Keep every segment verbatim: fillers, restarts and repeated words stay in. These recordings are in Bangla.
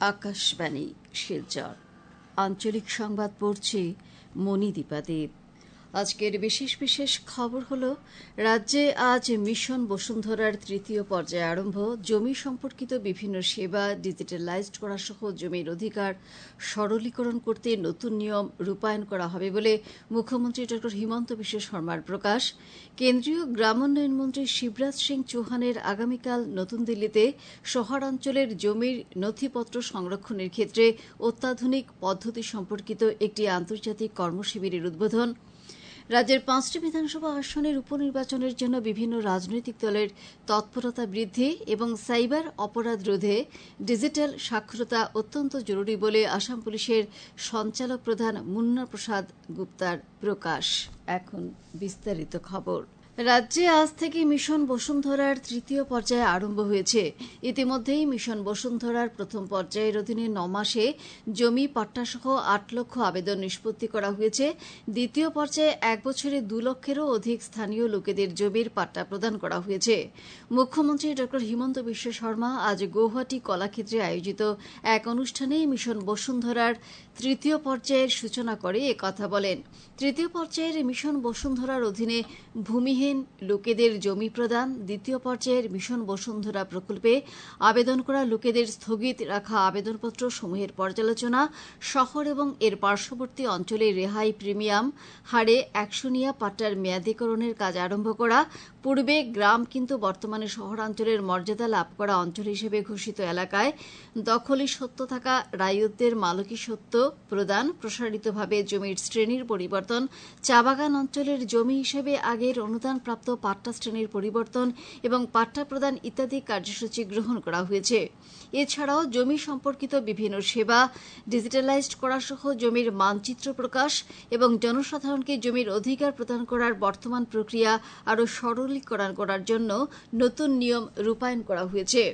আকাশবাণী শিলচর আঞ্চলিক সংবাদ পড়ছি মণিদীপা দেব। আজকের বিশেষ বিশেষ খবর হল, রাজ্যে আজ মিশন বসুন্ধরার তৃতীয় পর্যায়ে আরম্ভ। জমি সম্পর্কিত বিভিন্ন সেবা ডিজিটালাইজড করা সহ জমির অধিকার সরলীকরণ করতে নতুন নিয়ম রূপায়ণ করা হবে বলে মুখ্যমন্ত্রী ড হিমন্ত বিশ্ব শর্মার প্রকাশ। কেন্দ্রীয় গ্রামোন্নয়ন মন্ত্রী শিবরাজ সিং চৌহানের আগামীকাল নতুন দিল্লিতে শহরাঞ্চলের জমির নথিপত্র সংরক্ষণের ক্ষেত্রে অত্যাধুনিক পদ্ধতি সম্পর্কিত একটি আন্তর্জাতিক কর্মশিবিরের উদ্বোধন। রাজ্যের পাঁচটি বিধানসভা আসনের উপনির্বাচনের জন্য বিভিন্ন রাজনৈতিক দলের তৎপরতা বৃদ্ধি এবং সাইবার অপরাধ রোধে ডিজিটাল সাক্ষরতা অত্যন্ত জরুরি বলে আসাম পুলিশের সঞ্চালক প্রধান মুন্না প্রসাদ গুপ্তার প্রকাশ। এখন বিস্তারিত খবর। রাজ্যে আজ থেকে মিশন বসুন্ধরার তৃতীয় পর্যায়ে আরম্ভ হয়েছে। ইতিমধ্যেই মিশন বসুন্ধরার প্রথম পর্যায়ের অধীনে ন মাসে জমি পাট্টাসহ আট লক্ষ আবেদন নিষ্পত্তি করা হয়েছে। দ্বিতীয় পর্যায়ে এক বছরে দু লক্ষেরও অধিক স্থানীয় লোকেদের জমির পাট্টা প্রদান করা হয়েছে। মুখ্যমন্ত্রী ড হিমন্ত বিশ্ব শর্মা আজ গৌহাটি কলাক্ষেত্রে আয়োজিত এক অনুষ্ঠানে মিশন বসুন্ধরার তৃতীয় পর্যায়ের সূচনা করে একথা বলেন। তৃতীয় পর্যায়ের মিশন বসুন্ধরার অধীনে ভূমিহীন লোকেদের জমি প্রদান, দ্বিতীয় পর্যায়ের মিশন বসুন্ধরা প্রকল্পে আবেদন করা লোকেদের স্থগিত রাখা আবেদনপত্র সমূহের পর্যালোচনা, শহর এবং এর পার্শ্ববর্তী অঞ্চলে রেহাই প্রিমিয়াম হারে একশোনিয়া পাট্টার মেয়াদীকরণের কাজ আরম্ভ করা, পূর্বে গ্রাম কিন্তু বর্তমানে শহরাঞ্চলের মর্যাদা লাভ করা অঞ্চল হিসেবে ঘোষিত এলাকায় দখলি সত্ত্ব থাকা রায়তদের মালকী সত্ত্ব প্রদান, প্রসারিতভাবে জমির শ্রেণীর পরিবর্তন, চা বাগান অঞ্চলের জমি হিসেবে আগের অনুদানপ্রাপ্ত পাট্টা শ্রেণীর পরিবর্তন এবং পাট্টা প্রদান ইত্যাদি কার্যসূচি গ্রহণ করা হয়েছে। এছাড়াও জমি সম্পর্কিত বিভিন্ন সেবা ডিজিটালাইজড করা সহ জমির মানচিত্র প্রকাশ এবং জনসাধারণকে জমির অধিকার প্রদান করার বর্তমান প্রক্রিয়া আরও সরলীকরণ করার জন্য নতুন নিয়ম রূপায়ণ করা হয়েছে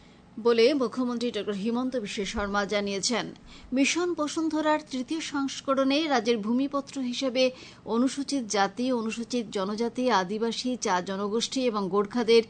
বলে মুখ্যমন্ত্রী ড হিমন্ত বিশ্ব শর্মা জানিয়েছেন। মিশন বসুন্ধরার তৃতীয় সংস্করণে রাজ্যের ভূমিপত্র হিসেবে অনুসূচিত জাতি, অনুসূচিত জনজাতি, আদিবাসী, চা জনগোষ্ঠী এবং গোর্খাদের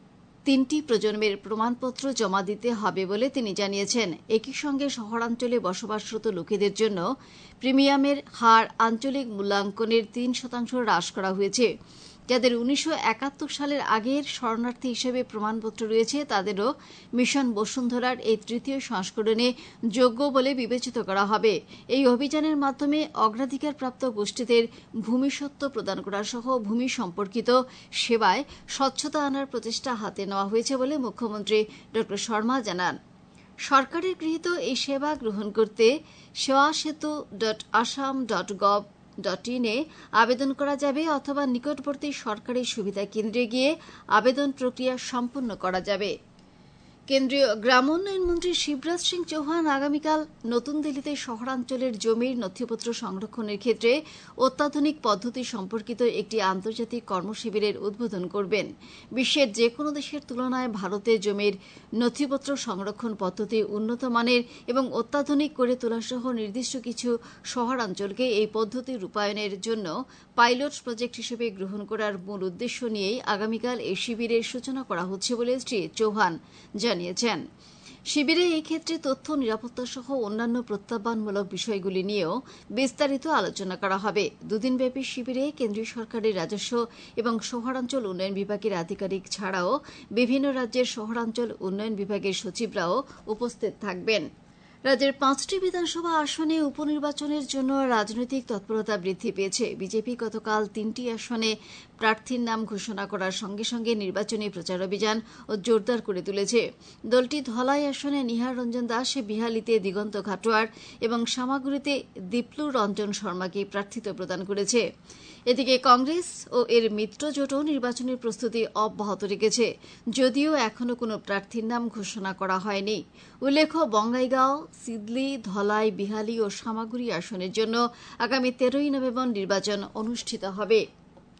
তিনটি প্রজন্মের প্রমাণপত্র জমা দিতে হবে বলে তিনি জানিয়েছেন। একই সঙ্গে শহরাঞ্চলে বসবাসরত লোকেদের জন্য প্রিমিয়ামের হার আঞ্চলিক মূল্যাঙ্কনের তিন শতাংশ হ্রাস করা হয়েছে। যাদের উনিশশো একাত্তর সালের আগের শরণার্থী হিসেবে প্রমাণপত্র রয়েছে তাদেরও মিশন বসুন্ধরার এই তৃতীয় সংস্করণে যোগ্য বলে বিবেচিত করা হবে। এই অভিযানের মাধ্যমে অগ্রাধিকারপ্রাপ্ত গোষ্ঠীদের ভূমিস্বত্ব প্রদান করা সহ ভূমি সম্পর্কিত সেবায় স্বচ্ছতা আনার প্রচেষ্টা হাতে নেওয়া হয়েছে বলে মুখ্যমন্ত্রী ড শর্মা জানান। সরকারের গৃহীত এই সেবা গ্রহণ করতে Seva Setu dot Assam dot gov dot ইনে আবেদন করা যাবে অথবা নিকটবর্তী সরকারি সুবিধা কেন্দ্রে গিয়ে আবেদন প্রক্রিয়া সম্পন্ন করা যাবে। কেন্দ্রীয় গ্রামোন্নয়ন মন্ত্রী শিবরাজ সিং চৌহান আগামীকাল নতুন দিল্লিতে শহরাঞ্চলের জমির নথিপত্র সংরক্ষণের ক্ষেত্রে অত্যাধুনিক পদ্ধতি সম্পর্কিত একটি আন্তর্জাতিক কর্মশিবিরের উদ্বোধন করবেন। বিশ্বের যে কোনো দেশের তুলনায় ভারতে জমির নথিপত্র সংরক্ষণ পদ্ধতি উন্নত মানের এবং অত্যাধুনিক করে তোলাসহ নির্দিষ্ট কিছু শহরাঞ্চলকে এই পদ্ধতি রূপায়ণের জন্য পাইলট প্রজেক্ট হিসেবে গ্রহণ করার মূল উদ্দেশ্য নিয়েই আগামীকাল এই শিবিরের সূচনা করা হচ্ছে বলে শ্রী চৌহান জানিয়েছেন। শিবিরে এই ক্ষেত্রে তথ্য নিরাপত্তা সহ অন্যান্য প্রত্যাহ্বানমূলক বিষয়গুলি নিয়েও বিস্তারিত আলোচনা করা হবে। দুদিনব্যাপী শিবিরে কেন্দ্রীয় সরকারের রাজস্ব এবং শহরাঞ্চল উন্নয়ন বিভাগের আধিকারিক ছাড়াও বিভিন্ন রাজ্যের শহরাঞ্চল উন্নয়ন বিভাগের সচিবরাও উপস্থিত থাকবেন। রাজ্যের পাঁচটি বিধানসভা আসনে উপনির্বাচনের জন্য রাজনৈতিক তৎপরতা বৃদ্ধি পেয়েছে। বিজেপি গতকাল তিনটি আসনে প্রার্থীর নাম ঘোষণা করার সঙ্গে সঙ্গে নির্বাচনী প্রচার অভিযান ও জোরদার করে তুলেছে। দলটি ধলাই আসনে নিহার রঞ্জন দাস, বিহালিতে দিগন্ত ঘাটোয়ার এবং সামাগুড়িতে দীপ্লু রঞ্জন শর্মাকে প্রার্থিত্ব প্রদান করেছে। এদিকে কংগ্রেস ও এর মিত্রজোটও নির্বাচনের প্রস্তুতি অব্যাহত রেখেছে, যদিও এখনও কোনো প্রার্থীর নাম ঘোষণা করা হয়নি। উল্লেখ্য, বঙ্গাইগাঁও, সিদলি, ধলাই, বিহালি ও সামাগুড়ি আসনের জন্য আগামী তেরোই নভেম্বর নির্বাচন অনুষ্ঠিত হবে।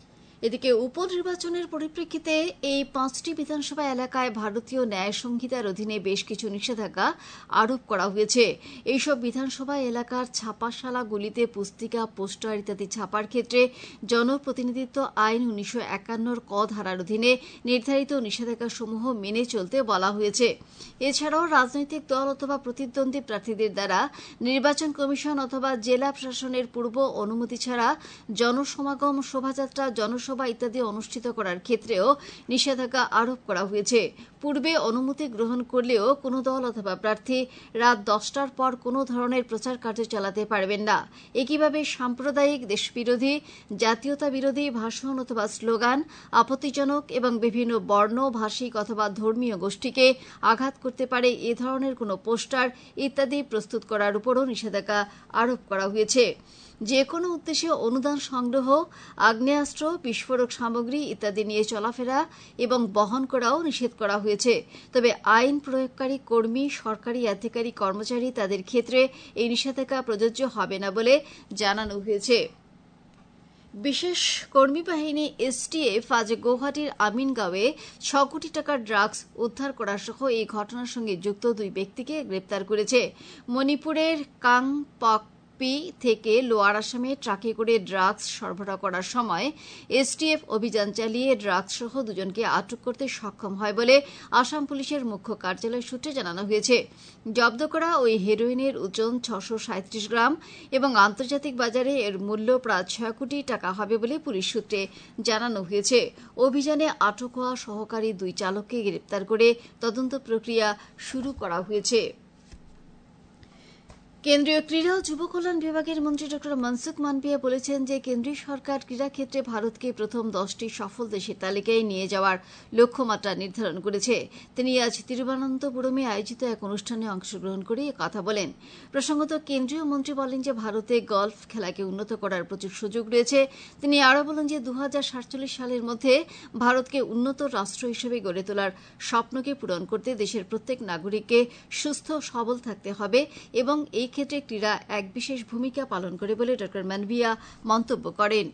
এদিকে উপনির্বাচনের পরিপ্রেক্ষিতে এই পাঁচটি বিধানসভা এলাকায় ভারতীয় ন্যায় সংহিতার অধীনে বেশ কিছু নিষেধাজ্ঞা আরোপ করা হয়েছে। এইসব বিধানসভা এলাকার ছাপাশালাগুলিতে পুস্তিকা, পোস্টার ইত্যাদি ছাপার ক্ষেত্রে জনপ্রতিনিধিত্ব আইন উনিশশো একান্নর ক ধারার অধীনে নির্ধারিত নিষেধাজ্ঞাসমূহ মেনে চলতে বলা হয়েছে। এছাড়াও রাজনৈতিক দল অথবা প্রতিদ্বন্দ্বী প্রার্থীদের দ্বারা নির্বাচন কমিশন অথবা জেলা প্রশাসনের পূর্ব অনুমতি ছাড়া জনসমাগম, শোভাযাত্রা, জনসভা ইত্যাদি অনুষ্ঠিত করার ক্ষেত্রেও নিষেধাজ্ঞা আরোপ করা হয়েছে। পূর্বে অনুমতি গ্রহণ করলেও কোনো দল অথবা প্রার্থী রাত দশটার পর কোনো ধরনের প্রচার কার্য চালাতে পারবেন না। একইভাবে সাম্প্রদায়িক, দেশবিরোধী, জাতীয়তা বিরোধী ভাষণ অথবা স্লোগান, আপত্তিজনক এবং বিভিন্ন বর্ণ, ভাষিক অথবা ধর্মীয় গোষ্ঠীকে আঘাত করতে পারে এ ধরনের কোনো পোস্টার ইত্যাদি প্রস্তুত করার উপরও নিষেধাজ্ঞা আরোপ করা হয়েছে। যে কোনো উদ্দেশ্যে অনুদান সংগ্রহ, আগ্নেয়াস্ত্র, বিস্ফোরক সামগ্রী ইত্যাদি নিয়ে চলাফেরা এবং বহন করাও নিষেধ করা হয়েছে। তবে আইন প্রয়োগকারী কর্মী, সরকারি আধিকারিক, কর্মচারী তাদের ক্ষেত্রে এই নিষেধাজ্ঞা প্রযোজ্য হবে না বলে জানানো হয়েছে। বিশেষ কর্মী বাহিনী এসটিএফ আজ গৌহাটির আমিনগাঁওয়ে ছ কোটি টাকার ড্রাগস উদ্ধার করা সহ এই ঘটনার সঙ্গে যুক্ত দুই ব্যক্তিকে গ্রেপ্তার করেছে। মণিপুরের কাংপক থেকে লোয়ার আসামে ট্রাকে করে ড্রাগস সরবরাহ করার সময় এসটিএফ অভিযান চালিয়ে ড্রাগস সহ দুজনকে আটক করতে সক্ষম হয় বলে আসাম পুলিশের মুখ্য কার্যালয় সূত্রে জানানো হয়েছে। জব্দ করা ওই হেরোইনের ওজন ছশো সাঁত্রিশ গ্রাম এবং আন্তর্জাতিক বাজারে এর মূল্য প্রায় ছয় কোটি টাকা হবে বলে পুলিশ সূত্রে জানানো হয়েছে। অভিযানে আটক হওয়া সহকারী দুই চালককে গ্রেপ্তার করে তদন্ত প্রক্রিয়া শুরু করা হয়েছে। কেন্দ্রীয় ক্রীড়া ও যুব কল্যাণ বিভাগের মন্ত্রী ড মনসুখ মান্ডভিয়া বলেছেন যে কেন্দ্রীয় সরকার ক্রীড়াক্ষেত্রে ভারতকে প্রথম দশটি সফল দেশের তালিকায় নিয়ে যাওয়ার লক্ষ্যমাত্রা নির্ধারণ করেছে। তিনি আজ তিরুবনন্তপুরমে আয়োজিত এক অনুষ্ঠানে অংশগ্রহণ করে কথা বলেন। প্রসঙ্গত, কেন্দ্রীয় মন্ত্রী বলেন যে ভারতে গলফ খেলাকে উন্নত করার প্রচুর সুযোগ রয়েছে। তিনি আরও বলেন যে দু হাজার সাতচল্লিশ সালের মধ্যে ভারতকে উন্নত রাষ্ট্র হিসেবে গড়ে তোলার স্বপ্নকে পূরণ করতে দেশের প্রত্যেক নাগরিককে সুস্থ সবল থাকতে হবে এবং এই ক্ষেত্রে ক্রীড়া এক বিশেষ ভূমিকা পালন করে বলে ড মান্ডভিয়া মন্তব্য করেন।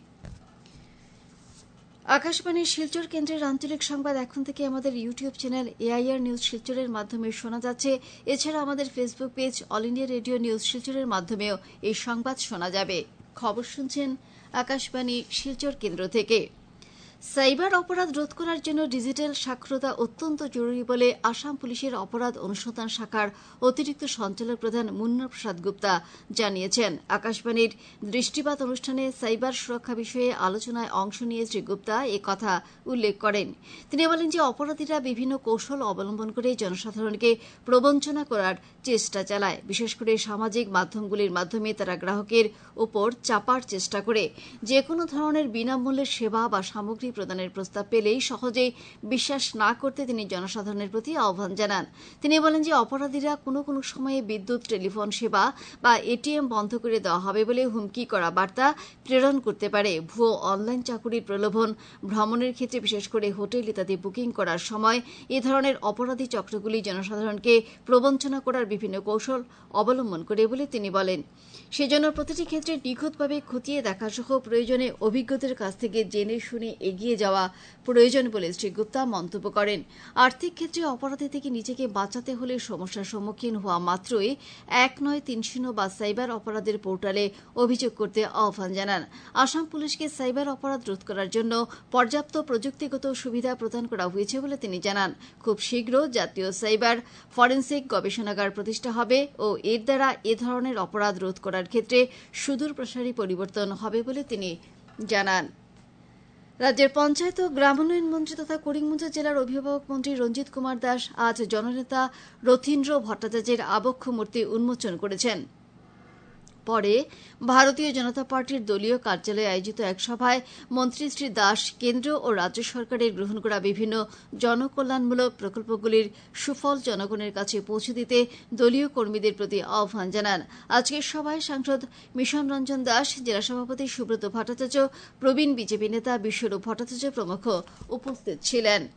আকাশবাণীর শিলচর কেন্দ্রের আঞ্চলিক সংবাদ এখন থেকে আমাদের ইউটিউব চ্যানেল এআইআর নিউজ শিলচরের মাধ্যমে শোনা যাচ্ছে। এছাড়া আমাদের Facebook page all India radio news শিলচরের মাধ্যমেও এই সংবাদ শোনা যাবে। খবর শুনছেন আকাশবাণী শিলচর কেন্দ্র থেকে। সাইবার অপরাধ রোধ করার জন্য ডিজিটাল সাক্ষরতা অত্যন্ত জরুরি বলে আসাম পুলিশের অপরাধ অনুসন্ধান শাখার অতিরিক্ত সঞ্চালক প্রধান মুন্না প্রসাদ গুপ্তা জানিয়েছেন। আকাশবাণীর দৃষ্টিপাত অনুষ্ঠানে সাইবার সুরক্ষা বিষয়ে আলোচনায় অংশ নিয়ে শ্রী গুপ্তা এ কথা উল্লেখ করেন। তিনি বলেন যে অপরাধীরা বিভিন্ন কৌশল অবলম্বন করে জনসাধারণকে প্রবঞ্চনা করার চেষ্টা চালায়। বিশেষ করে সামাজিক মাধ্যমগুলির মাধ্যমে তারা গ্রাহকের উপর চাপার চেষ্টা করে। যে কোনো ধরনের বিনামূল্যের সেবা বা সামগ্রী প্রদানের প্রস্তাব পেলেই সহজেই বিশ্বাস না করতে তিনি জনসাধারণের প্রতি আহ্বান জানান। তিনি বলেন যে অপরাধীরা কোনো কোনো সময়ে বিদ্যুৎ, টেলিফোন সেবা বা এটিএম বন্ধ করে দেওয়া হবে বলে হুমকি করা বার্তা প্রেরণ করতে পারে। ভুয়ো অনলাইন চাকুরির প্রলোভন, ভ্রমণের ক্ষেত্রে বিশেষ করে হোটেল ইত্যাদি বুকিং করার সময় এ ধরনের অপরাধী চক্রগুলি জনসাধারণকে প্রবঞ্চনা করার বিভিন্ন কৌশল অবলম্বন করে বলে তিনি বলেন। সেজন্য প্রতিটি ক্ষেত্রে নিখুঁতভাবে খতিয়ে দেখা সহ প্রয়োজনে অভিজ্ঞদের কাছ থেকে জেনে শুনে এগিয়ে যাওয়া প্রয়োজন বলে শ্রী গুপ্তা মন্তব্য করেন। আর্থিক ক্ষেত্রে অপরাধী থেকে নিজেকে বাঁচাতে হলে সমস্যার সম্মুখীন হওয়া মাত্রই এক নয় তিন শূন্য বা সাইবার অপরাধের পোর্টালে অভিযোগ করতে আহ্বান জানান। আসাম পুলিশকে সাইবার অপরাধ রোধ করার জন্য পর্যাপ্ত প্রযুক্তিগত সুবিধা প্রদান করা হয়েছে বলে তিনি জানান। খুব শীঘ্র জাতীয় সাইবার ফরেন্সিক গবেষণাগার প্রতিষ্ঠা হবে ও এর দ্বারা এ ধরনের অপরাধ রোধ করার ক্ষেত্রে সুদূর প্রসারী পরিবর্তন হবে বলে তিনি জানান। রাজ্যের পঞ্চায়েত ও গ্রামোন্নয়ন মন্ত্রী তথা করিমগঞ্জ জেলার অভিভাবক মন্ত্রী রঞ্জিত কুমার দাস আজ জননেতা রথীন্দ্র ভট্টাচার্যের আবক্ষ মূর্তি উন্মোচন করেছেন। পরে ভারতীয় জনতা পার্টির দলীয় কার্যালয়ে আয়োজিত এক সভায় মন্ত্রী শ্রী দাস কেন্দ্র ও রাজ্য সরকারের গ্রহণ করা বিভিন্ন জনকল্যাণমূলক প্রকল্পগুলির সুফল জনগণের কাছে পৌঁছে দিতে দলীয় কর্মীদের প্রতি আহ্বান জানান। আজকের সভায় সাংসদ মিশন রঞ্জন দাস, জেলা সভাপতি সুব্রত ভট্টাচার্য, প্রবীণ বিজেপি নেতা বিশ্বরূপ ভট্টাচার্য প্রমুখ উপস্থিত ছিলেন।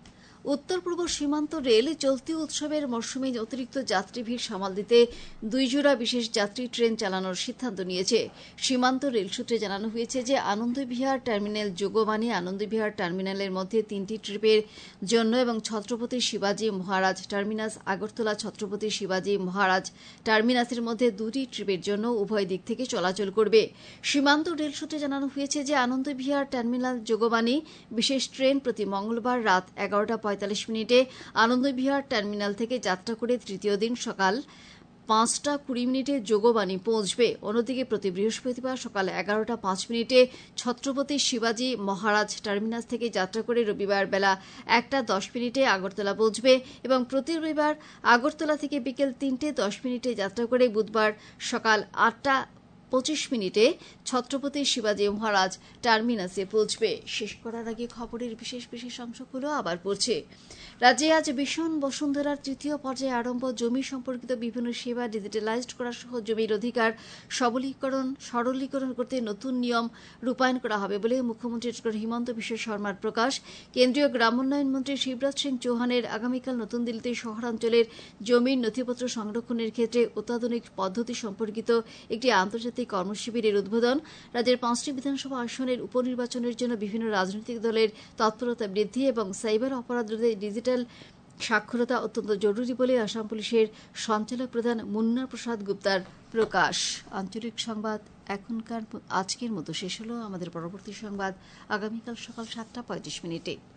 উত্তর পূর্ব সীমান্ত রেল চলতি উৎসবের মরশুমে অতিরিক্ত যাত্রী ভিড় সামাল দিতে দুই জোড়া বিশেষ যাত্রী ট্রেন চালানোর সিদ্ধান্ত নিয়েছে। সীমান্ত রেল সূত্রে জানানো হয়েছে যে আনন্দবিহার টার্মিনাল যোগবাণী আনন্দবিহার টার্মিনালের মধ্যে তিনটি ট্রিপের জন্য এবং ছত্রপতি শিবাজী মহারাজ টার্মিনাস আগরতলা ছত্রপতি শিবাজী মহারাজ টার্মিনাসের মধ্যে দুটি ট্রিপের জন্য উভয় দিক থেকে চলাচল করবে। সীমান্ত রেল সূত্রে জানানো হয়েছে যে আনন্দবিহার টার্মিনাল যোগবাণী বিশেষ ট্রেন প্রতি মঙ্গলবার রাত এগারোটা পঁয়তাল্লিশ মিনিটে আনন্দবিহার টার্মিনাল থেকে যাত্রা করে তৃতীয় দিন সকাল পাঁচটা কুড়ি মিনিটে যোগবাণী পৌঁছবে। অন্যদিকে প্রতি বৃহস্পতিবার সকাল এগারোটা পাঁচ মিনিটে ছত্রপতি শিবাজী মহারাজ টার্মিনাস থেকে যাত্রা করে রবিবার বেলা একটা দশ মিনিটে আগরতলা পৌঁছবে এবং প্রতি রবিবার আগরতলা থেকে বিকেল তিনটে দশ মিনিটে যাত্রা করে বুধবার সকাল আটটা পঁচিশ মিনিটে ছত্রপতি শিবাজী মহারাজ টার্মিনাসে পৌঁছবে। শেষ করার আগে খবরের বিশেষ বিশেষ অংশগুলো আবার পড়ছে। রাজ্যে আজ মিশন বসুন্ধরার তৃতীয় পর্যায়ে আরম্ভ। জমি সম্পর্কিত বিভিন্ন সেবা ডিজিটালাইজড করা সহ জমির অধিকার সবলীকরণ সরলীকরণ করতে নতুন নিয়ম রূপায়ণ করা হবে বলে মুখ্যমন্ত্রী ডক্টর হিমন্ত বিশ্ব শর্মার প্রকাশ। কেন্দ্রীয় গ্রামোন্নয়ন মন্ত্রী শিবরাজ সিং চৌহানের আগামীকাল নতুন দিল্লিতে শহরাঞ্চলের জমির নথিপত্র সংরক্ষণের ক্ষেত্রে অত্যাধুনিক পদ্ধতি সম্পর্কিত একটি আন্তর্জাতিক কর্মশিবিরের উদ্বোধন। রাজ্যের পাঁচটি বিধানসভা আসনের উপনির্বাচনের জন্য বিভিন্ন রাজনৈতিক দলের তৎপরতা বৃদ্ধি এবং সাইবার অপরাধ রোধে ডিজিটাল সাক্ষরতা অত্যন্ত জরুরি বলে আসাম পুলিশের সঞ্চালক প্রধান মুন্না প্রসাদ গুপ্তার প্রকাশ। আঞ্চলিক সংবাদ এখনকার আজকের মতো শেষ হলো। আমাদের পরবর্তী সংবাদ আগামীকাল সকাল সাতটা পঁয়ত্রিশ মিনিটে।